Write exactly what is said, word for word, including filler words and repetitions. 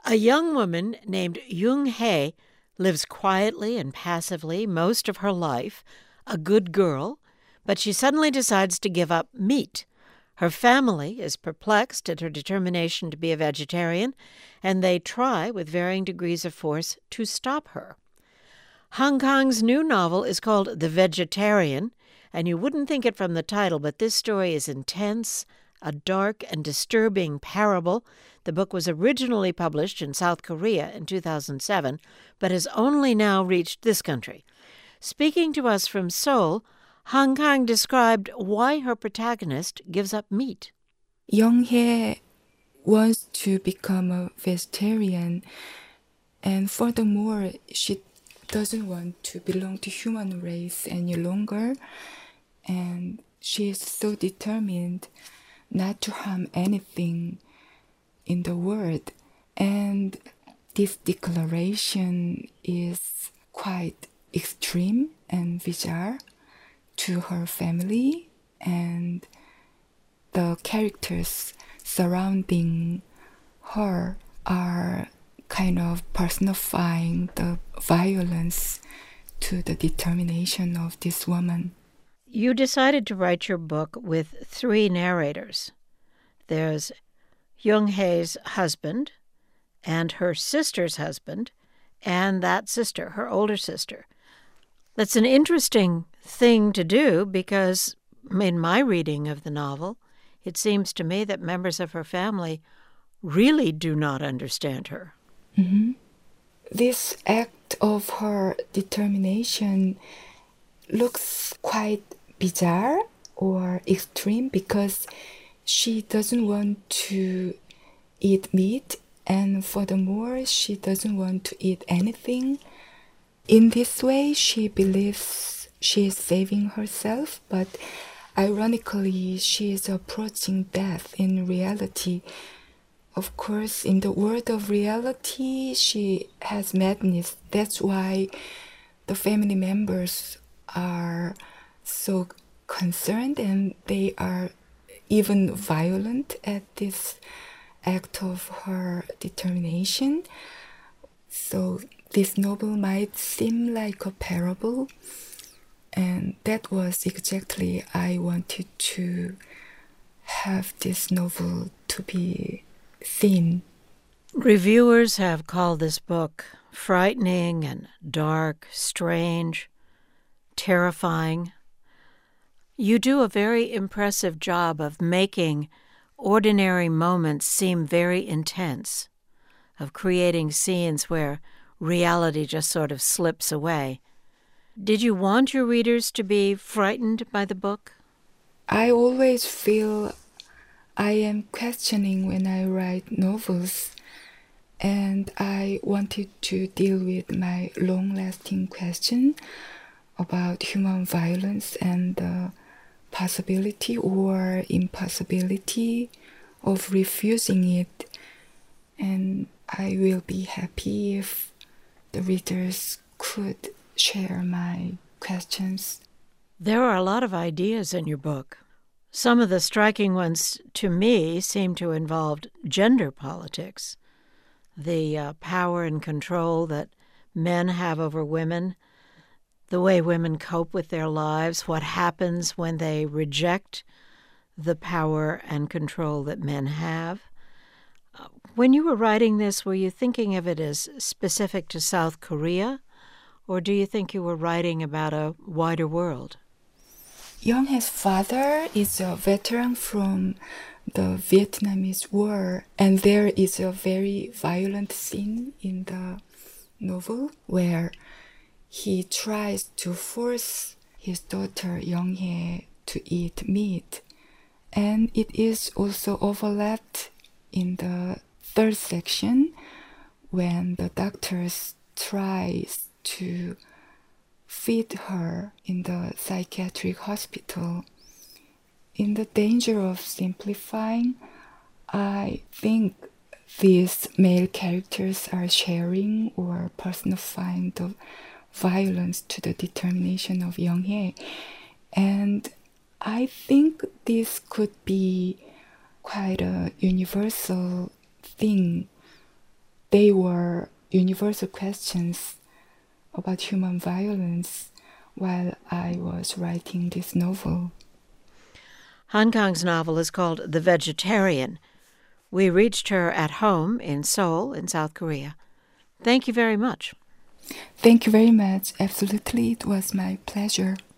A young woman named Young Hae lives quietly and passively most of her life, a good girl, but she suddenly decides to give up meat. Her family is perplexed at her determination to be a vegetarian, and they try, with varying degrees of force, to stop her. Hong Kong's new novel is called The Vegetarian, and you wouldn't think it from the title, but this story is intense, a dark and disturbing parable. The book was originally published in South Korea in two thousand seven, but has only now reached this country. Speaking to us from Seoul, Hong Kong described why her protagonist gives up meat. Young Hae wants to become a vegetarian, and furthermore, she doesn't want to belong to human race any longer, and she is so determined not to harm anything in the world. And this declaration is quite extreme and bizarre to her family, and the characters surrounding her are kind of personifying the violence to the determination of this woman. You decided to write your book with three narrators. There's Young Hae's husband and her sister's husband and that sister, her older sister. That's an interesting thing to do because in my reading of the novel, it seems to me that members of her family really do not understand her. Mm-hmm. This act of her determination looks quite bizarre or extreme because she doesn't want to eat meat, and furthermore, she doesn't want to eat anything. In this way, she believes she is saving herself, but ironically, she is approaching death in reality. Of course, in the world of reality, she has madness. That's why the family members are so concerned, and they are even violent at this act of her determination. So this novel might seem like a parable, and that was exactly I wanted to have this novel to be seen. Reviewers have called this book frightening and dark, strange, terrifying. You do a very impressive job of making ordinary moments seem very intense, of creating scenes where reality just sort of slips away. Did you want your readers to be frightened by the book? I always feel I am questioning when I write novels, and I wanted to deal with my long-lasting question about human violence and the possibility or impossibility of refusing it. And I will be happy if the readers could share my questions. There are a lot of ideas in your book. Some of the striking ones, to me, seem to involve gender politics, the uh, power and control that men have over women, the way women cope with their lives, what happens when they reject the power and control that men have. Uh, when you were writing this, were you thinking of it as specific to South Korea, or do you think you were writing about a wider world? Young Hae's father is a veteran from the Vietnamese War, and there is a very violent scene in the novel where he tries to force his daughter Young Hae to eat meat. And it is also overlapped in the third section when the doctors tries to feed her in the psychiatric hospital. In the danger of simplifying, I think these male characters are sharing or personifying the violence to the determination of Young Hae. And I think this could be quite a universal thing they were universal questions about human violence while I was writing this novel. Han Kang's novel is called The Vegetarian. We reached her at home in Seoul, in South Korea. Thank you very much. Thank you very much. Absolutely, it was my pleasure.